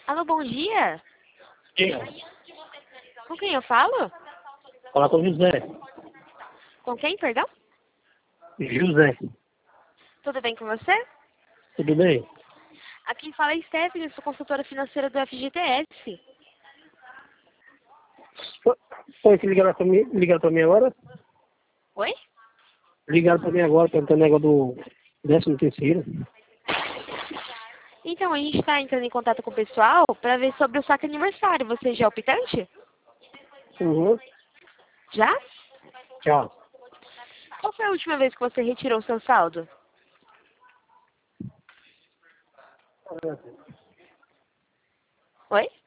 Alô, bom dia. Quem? Com quem eu falo? Fala com o José. Com quem, perdão? José, Tudo bem com você? tudo bem? Aqui fala é Stephanie, sou consultora financeira do FGTS. Foi que ligaram pra mim agora? Oi? Ligaram pra mim agora, perguntando o negócio do 13º. Então, a gente está entrando em contato com o pessoal para ver sobre o saque aniversário. Você já é optante? Uhum. Já? Tchau. Qual foi a última vez que você retirou o seu saldo? Oi?